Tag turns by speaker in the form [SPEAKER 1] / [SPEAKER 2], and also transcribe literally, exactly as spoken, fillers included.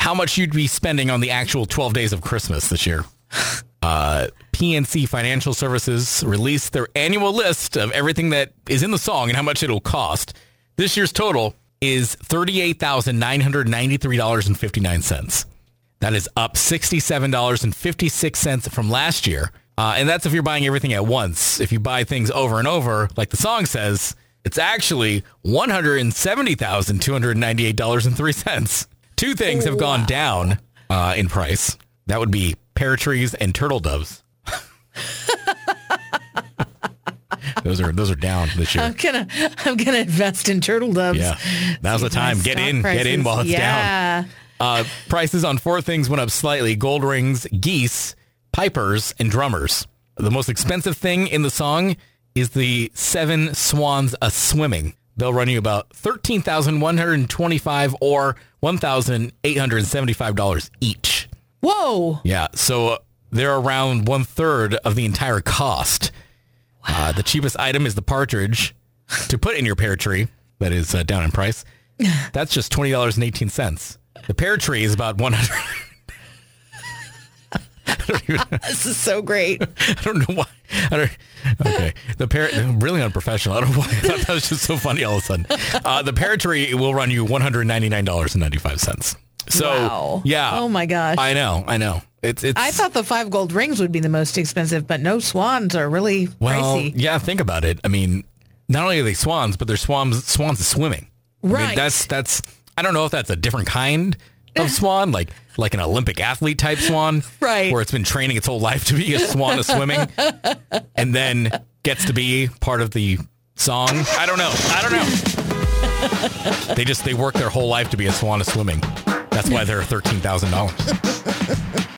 [SPEAKER 1] how much you'd be spending on the actual twelve days of Christmas this year. Uh, P N C Financial Services released their annual list of everything that is in the song and how much it'll cost. This year's total is thirty-eight thousand nine hundred ninety-three dollars and fifty-nine cents. That is up sixty-seven dollars and fifty-six cents from last year. Uh, and that's if you're buying everything at once. If you buy things over and over, like the song says, it's actually one hundred seventy thousand two hundred ninety-eight dollars and three cents. Two things have gone wow. down uh, in price. That would be pear trees and turtle doves. those are those are down this year.
[SPEAKER 2] I'm gonna I'm gonna invest in turtle doves.
[SPEAKER 1] Yeah, now's the time. Get in, prices. get in while it's
[SPEAKER 2] yeah.
[SPEAKER 1] down. Uh, prices on four things went up slightly: gold rings, geese, pipers, and drummers. The most expensive thing in the song is the seven swans a swimming. They'll run you about thirteen thousand one hundred twenty-five dollars or one thousand eight hundred seventy-five dollars each.
[SPEAKER 2] Whoa.
[SPEAKER 1] Yeah, so they're around one third of the entire cost. Wow. Uh, the cheapest item is the partridge to put in your pear tree. That is uh, down in price. That's just twenty dollars and eighteen cents. The pear tree is about one hundred dollars. I don't even,
[SPEAKER 2] this is so great.
[SPEAKER 1] I don't know why. I don't, okay. The pear, really unprofessional. I don't know why. I thought that was just so funny all of a sudden. Uh, the pear tree will run you one hundred ninety-nine dollars and ninety-five cents. So,
[SPEAKER 2] wow.
[SPEAKER 1] yeah.
[SPEAKER 2] Oh, my gosh.
[SPEAKER 1] I know. I know. It's, it's.
[SPEAKER 2] I thought the five gold rings would be the most expensive, but no, swans are really
[SPEAKER 1] well,
[SPEAKER 2] pricey.
[SPEAKER 1] Yeah, think about it. I mean, not only are they swans, but they're swans, swans swimming.
[SPEAKER 2] Right.
[SPEAKER 1] I mean, that's, that's, I don't know if that's a different kind of swan, like like an Olympic athlete type swan,
[SPEAKER 2] right?
[SPEAKER 1] Where it's been training its whole life to be a swan of swimming, and then gets to be part of the song. I don't know. I don't know. They just they work their whole life to be a swan of swimming. That's why they're thirteen thousand dollars.